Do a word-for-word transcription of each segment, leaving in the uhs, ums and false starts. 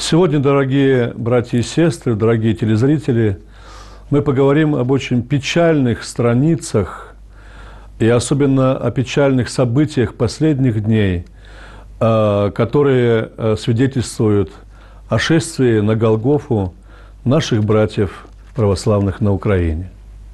Сегодня, дорогие братья и сестры, дорогие телезрители, мы поговорим об очень печальных страницах и особенно о печальных событиях последних дней, которые свидетельствуют о шествии на Голгофу наших братьев православных на Украине.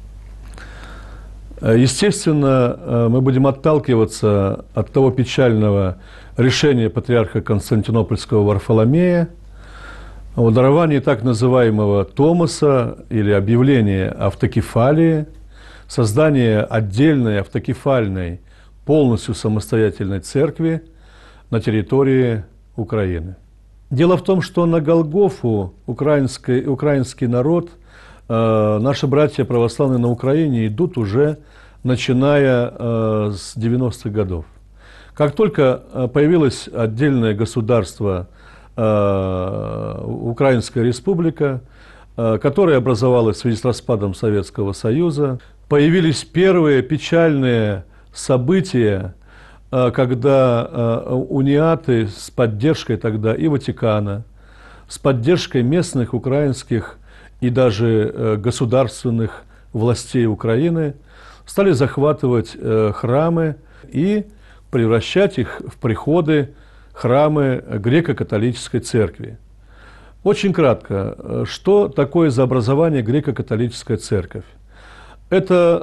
Естественно, мы будем отталкиваться от того печального решения патриарха Константинопольского Варфоломея о даровании так называемого Томоса или объявления автокефалии, создания отдельной автокефальной, полностью самостоятельной церкви на территории Украины. Дело в том, что на Голгофу украинский, украинский народ, э, наши братья православные на Украине идут уже начиная э, с девяностых годов. Как только появилось отдельное государство, э, Украинская республика, э, которая образовалась в связи с распадом Советского Союза, появились первые печальные события, когда униаты с поддержкой тогда и Ватикана, с поддержкой местных украинских и даже государственных властей Украины стали захватывать храмы и превращать их в приходы, храмы греко-католической церкви. Очень кратко, что такое за образование греко-католическая церковь? Это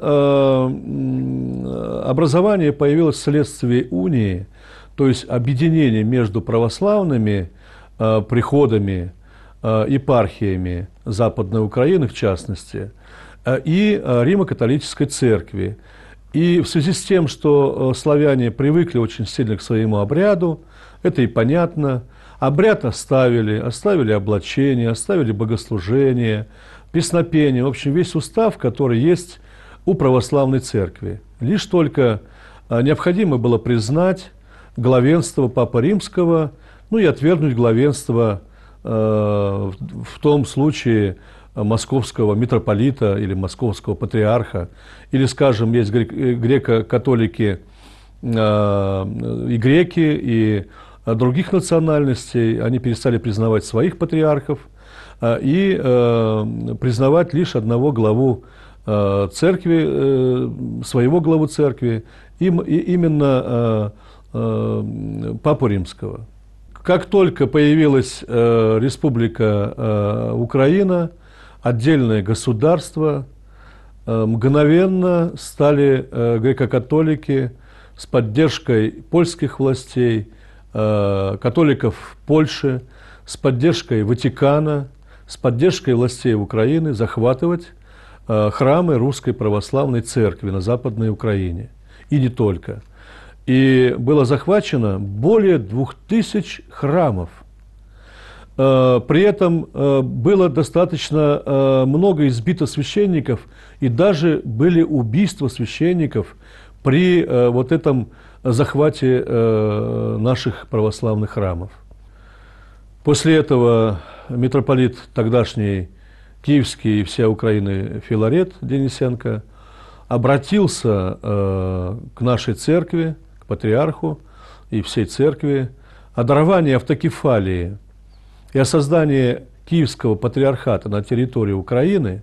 э, образование появилось вследствие унии, то есть объединения между православными э, приходами, э, епархиями Западной Украины, в частности, э, и э, Римо-католической церкви. И в связи с тем, что э, славяне привыкли очень сильно к своему обряду, это и понятно, обряд оставили, оставили облачение, оставили богослужение, песнопение, в общем, весь устав, который есть у православной церкви. Лишь только необходимо было признать главенство Папы Римского, ну и отвергнуть главенство э, в том случае московского митрополита или московского патриарха, или, скажем, есть греко-католики э, и греки, и других национальностей, они перестали признавать своих патриархов, и э, признавать лишь одного главу э, церкви, э, своего главу церкви, им, и именно э, э, Папу Римского. Как только появилась э, Республика э, Украина, отдельное государство, э, мгновенно стали э, греко-католики с поддержкой польских властей, э, католиков Польши, с поддержкой Ватикана, с поддержкой властей Украины захватывать э, храмы Русской Православной Церкви на Западной Украине. И не только. И было захвачено более двух тысяч храмов. Э, при этом э, было достаточно э, много избито священников, и даже были убийства священников при э, вот этом захвате э, наших православных храмов. После этого митрополит тогдашний киевский и вся Украины Филарет Денисенко обратился э, к нашей церкви, к патриарху и всей церкви о даровании автокефалии и о создании Киевского патриархата на территории Украины.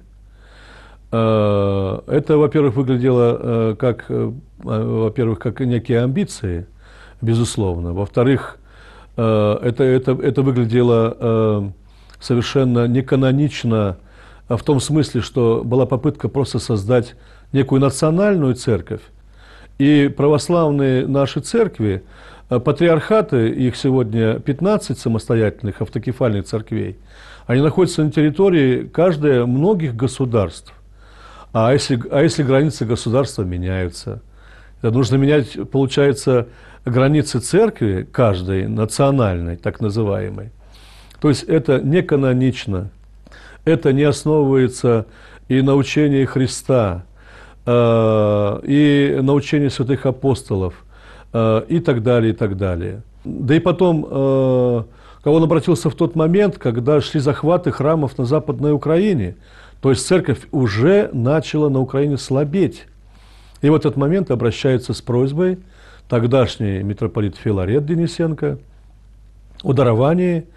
Э, это, во-первых, выглядело э, как, э, во-первых, как некие амбиции, безусловно. Во-вторых, э, это, это, это выглядело э, совершенно неканонично в том смысле, что была попытка просто создать некую национальную церковь. И православные наши церкви, патриархаты, их сегодня пятнадцать самостоятельных автокефальных церквей, они находятся на территории каждое многих государств. А если, а если границы государства меняются, это нужно менять, получается, границы церкви каждой национальной, так называемой. То есть это не канонично, это не основывается и на учении Христа, э, и на учении святых апостолов, э, и так далее, и так далее. Да и потом, э, он обратился в тот момент, когда шли захваты храмов на Западной Украине, то есть церковь уже начала на Украине слабеть. И в этот момент обращается с просьбой тогдашний митрополит Филарет Денисенко о даровании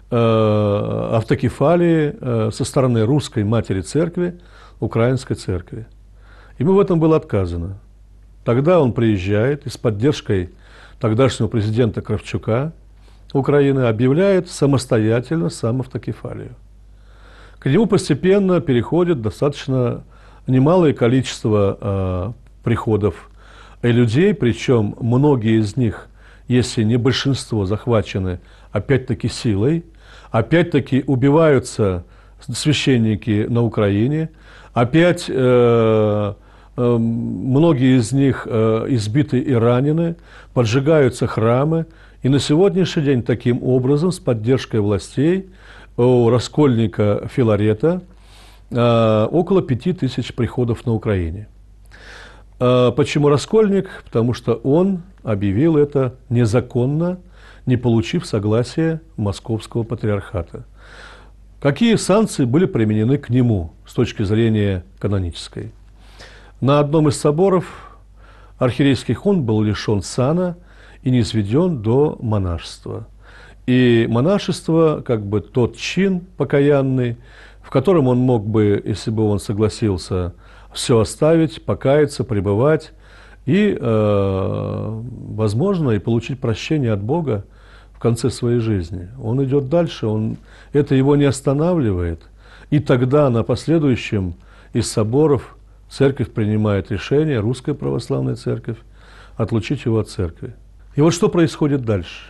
э, автокефалии э, со стороны русской матери церкви, украинской церкви. Ему в этом было отказано. Тогда он приезжает и с поддержкой тогдашнего президента Кравчука Украины объявляет самостоятельно сам автокефалию. К нему постепенно переходит достаточно немалое количество э, приходов и людей, причем многие из них, если не большинство, захвачены опять-таки силой, опять-таки убиваются священники на Украине, опять э, э, многие из них э, избиты и ранены, поджигаются храмы, и на сегодняшний день таким образом с поддержкой властей у раскольника Филарета э, около пяти тысяч приходов на Украине. Э, почему раскольник? Потому что он объявил это незаконно, не получив согласия Московского патриархата. Какие санкции были применены к нему с точки зрения канонической? На одном из соборов архиерейских он был лишен сана и низведен до монашества. И монашество, как бы тот чин покаянный, в котором он мог бы, если бы он согласился, все оставить, покаяться, пребывать и, э, возможно, и получить прощение от Бога в конце своей жизни. Он идет дальше, он, это его не останавливает. И тогда на последующем из соборов церковь принимает решение, Русская Православная Церковь, отлучить его от церкви. И вот что происходит дальше?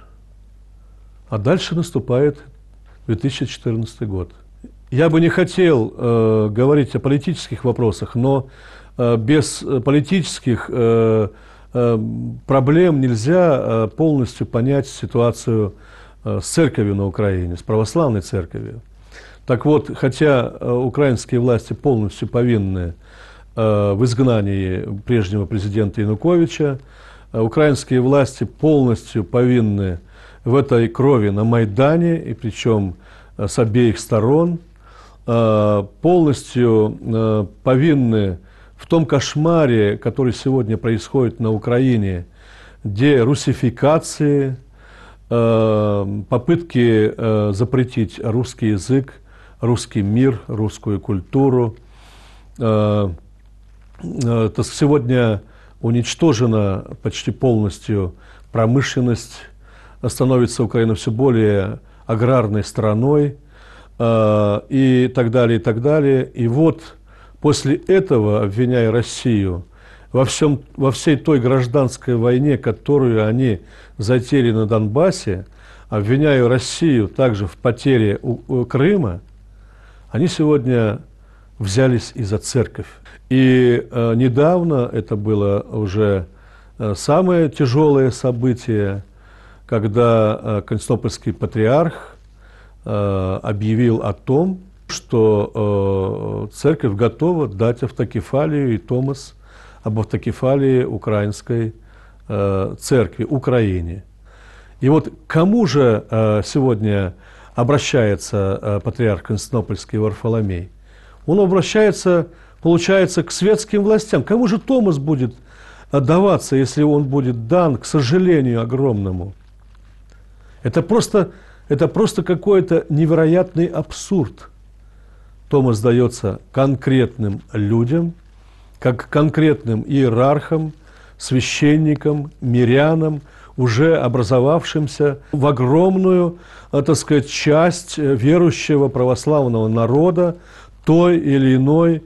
А дальше наступает две тысячи четырнадцатый год. Я бы не хотел э, говорить о политических вопросах, но э, без политических э, э, проблем нельзя э, полностью понять ситуацию э, с церковью на Украине, с православной церковью. Так вот, хотя э, украинские власти полностью повинны э, в изгнании прежнего президента Януковича, э, украинские власти полностью повинны в этой крови на Майдане, и причем э, с обеих сторон, полностью повинны в том кошмаре, который сегодня происходит на Украине, где русификации, попытки запретить русский язык, русский мир, русскую культуру. Сегодня уничтожена почти полностью промышленность, становится Украина все более аграрной страной, и так далее, и так далее. И вот после этого, обвиняя Россию во, всем, во всей той гражданской войне, которую они затеяли на Донбассе, обвиняя Россию также в потере у, у Крыма, они сегодня взялись и за церковь. И э, недавно, это было уже э, самое тяжелое событие, когда э, Константинопольский патриарх объявил о том, что э, церковь готова дать автокефалию и томос об автокефалии украинской э, церкви, Украине. И вот к кому же э, сегодня обращается э, патриарх Константинопольский Варфоломей? Он обращается, получается, к светским властям. Кому же томос будет отдаваться, если он будет дан, к сожалению, огромному? Это просто... Это просто какой-то невероятный абсурд. Томос дается конкретным людям, как конкретным иерархам, священникам, мирянам, уже образовавшимся в огромную, так сказать, часть верующего православного народа той или иной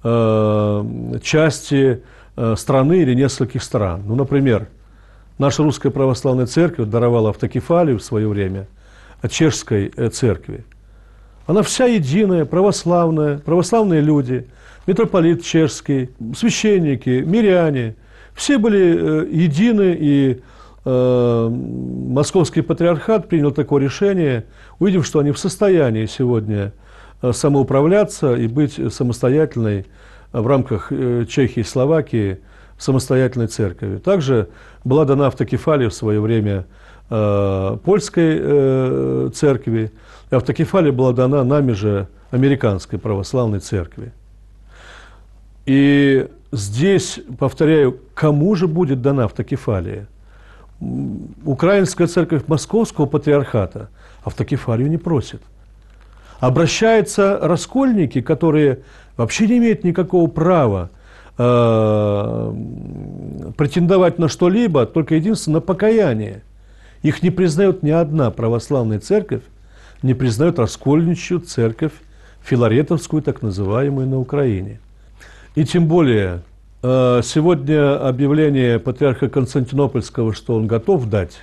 э, части э, страны или нескольких стран. Ну, например, наша Русская Православная Церковь даровала автокефалию в свое время чешской церкви. Она вся единая, православная, православные люди, митрополит чешский, священники, миряне, все были едины, и э, Московский патриархат принял такое решение, увидев, что они в состоянии сегодня самоуправляться и быть самостоятельной в рамках Чехии и Словакии самостоятельной церковью. Также была дана автокефалия в свое время польской э, церкви, и автокефалия была дана нами же американской православной церкви. И здесь, повторяю, кому же будет дана автокефалия? Украинская церковь Московского патриархата автокефалию не просит. Обращаются раскольники, которые вообще не имеют никакого права э, претендовать на что-либо, только единственно на покаяние. Их не признает ни одна православная церковь, не признает раскольничью церковь Филаретовскую, так называемую, на Украине. И тем более э, сегодня объявление патриарха Константинопольского, что он готов дать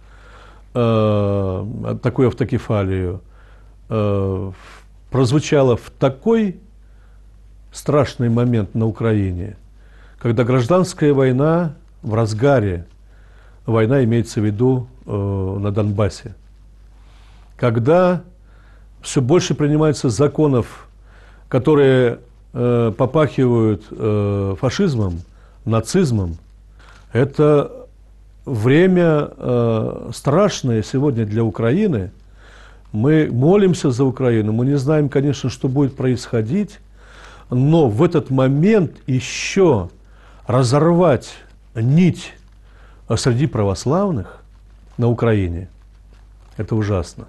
э, такую автокефалию, э, прозвучало в такой страшный момент на Украине, когда гражданская война в разгаре, война имеется в виду э, на Донбассе, когда все больше принимается законов, которые э, попахивают э, фашизмом, нацизмом. Это время э, страшное сегодня для Украины. Мы молимся за Украину, мы не знаем, конечно, что будет происходить, но в этот момент еще разорвать нить среди православных на Украине – это ужасно.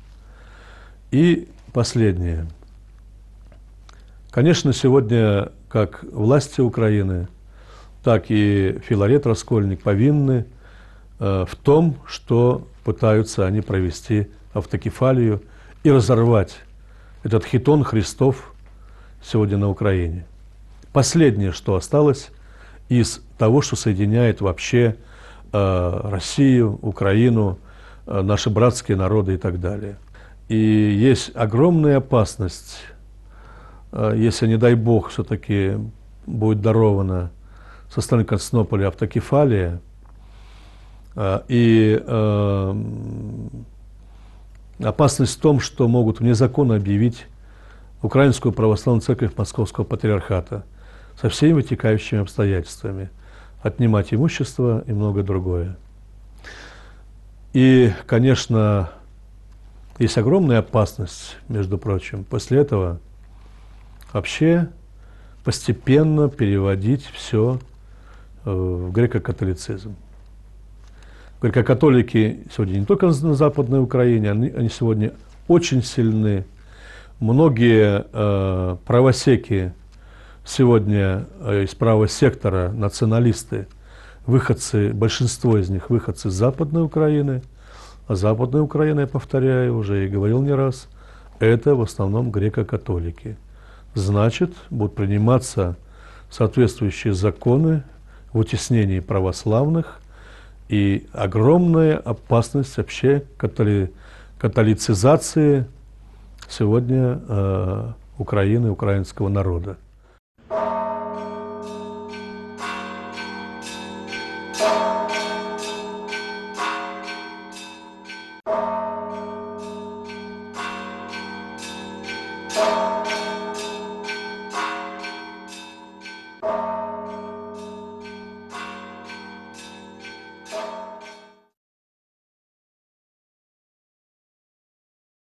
И последнее. Конечно, сегодня как власти Украины, так и Филарет Раскольник повинны э, в том, что пытаются они провести автокефалию и разорвать этот хитон Христов сегодня на Украине. Последнее, что осталось из того, что соединяет вообще э, Россию, Украину, э, наши братские народы и так далее. И есть огромная опасность, э, если, не дай Бог, все-таки будет дарована со стороны Константинополя автокефалия, э, и э, опасность в том, что могут вне закона объявить Украинскую православную церковь Московского патриархата со всеми вытекающими обстоятельствами, отнимать имущество и многое другое. И, конечно, есть огромная опасность, между прочим, после этого вообще постепенно переводить все в греко-католицизм. Греко-католики сегодня не только на Западной Украине, они, они сегодня очень сильны. Многие э, правосеки сегодня э, из правого сектора, националисты, выходцы, большинство из них выходцы из Западной Украины. А Западная Украина, я повторяю, уже и говорил не раз, это в основном греко-католики. Значит, будут приниматься соответствующие законы в утеснении православных, и огромная опасность вообще католи, католицизации сегодня э, Украины, украинского народа. Bye.